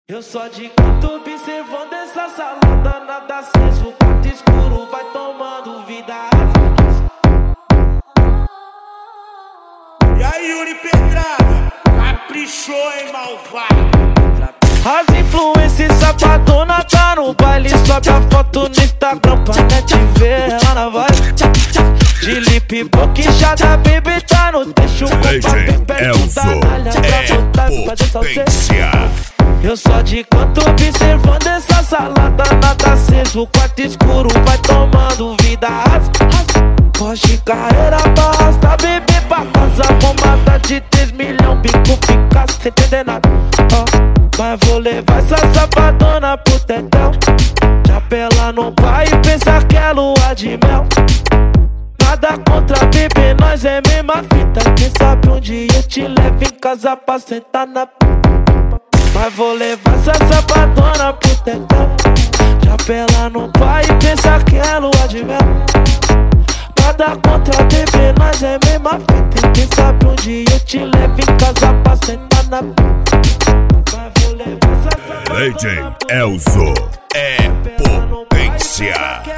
Eu só de canto observando essa salada, nada aceso, quarto escuro, vai tomando vida. E aí, Yuri Pedrada, caprichou, hein, malvado? As influências safadona tá no baile, sobe a foto no Instagram pra net ver ela na vibe. De lip boquinchada, baby tá no deixo com papel perto da malha pra botar e fazer salseiro. Eu só de canto observando essa salada, nada aceso, quarto escuro, vai tomando vida. Porsche, carreira, basta, bebê pra casa, bombada de 3 milhões, bico fica sem entender nada. Mas vou levar essa safadona pro tetão, chapela no pai e pensa que é lua de mel. Nada contra bebê, nós é mesma fita, quem sabe um dia eu te levo em casa pra sentar na p***. Mas vou levar essa safadona pro tetão, chapela no pai e pensa que é lua de mel. Nada contra bebê, nós é mesma fita, quem sabe um dia eu te levo em casa pra sentar na p***. Mas vou levar essa safadona DJ Elzo é potência.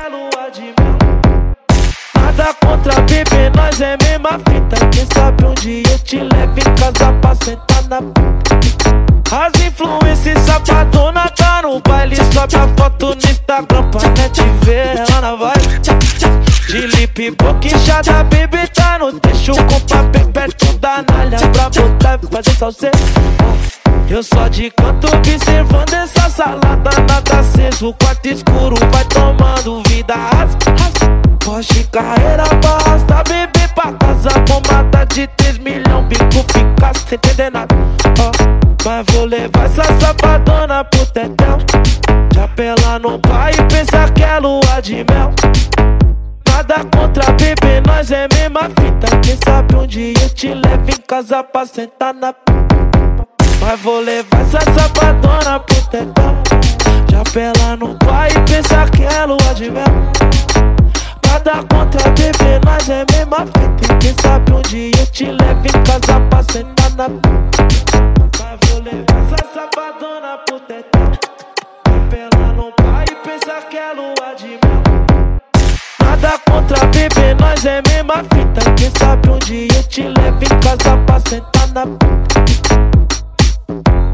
Nada contra bebê, nós é mesma fita, quem sabe um dia eu te levo em casa pra sentar na p***. As influências safadona tá no baile, sobe a foto no Instagram pra net ver ela na vibe. De lip boquinchada, baby tá no deixo com papel perto da malha pra botar e fazer salseiro. Eu só de canto observando essa salada, nada aceso, quarto escuro, vai tomando vida. Porsche, carreira, basta, bebê pra casa, bombada de 3 milhões, bico fica sem entender nada. Mas vou levar essa safadona pro tetão, chapela no pai e pensa que é lua de mel. Nada contra bebê, nós é mesma fita, quem sabe um dia eu te levo em casa pra sentar na p***. Mas vou levar essa safadona pro tetão, chapela no pai e pensa que é lua de mel. Nada contra bebê, nós é mesma fita, quem sabe um dia eu te levo em casa pra sentar na p***. Mas vou levar essa safadona pro tetão, chapela no pai e pensa que é lua de mel. Nada contra bebê, nós é mesma fita, quem sabe um dia eu te levo em casa pra sentar na p***.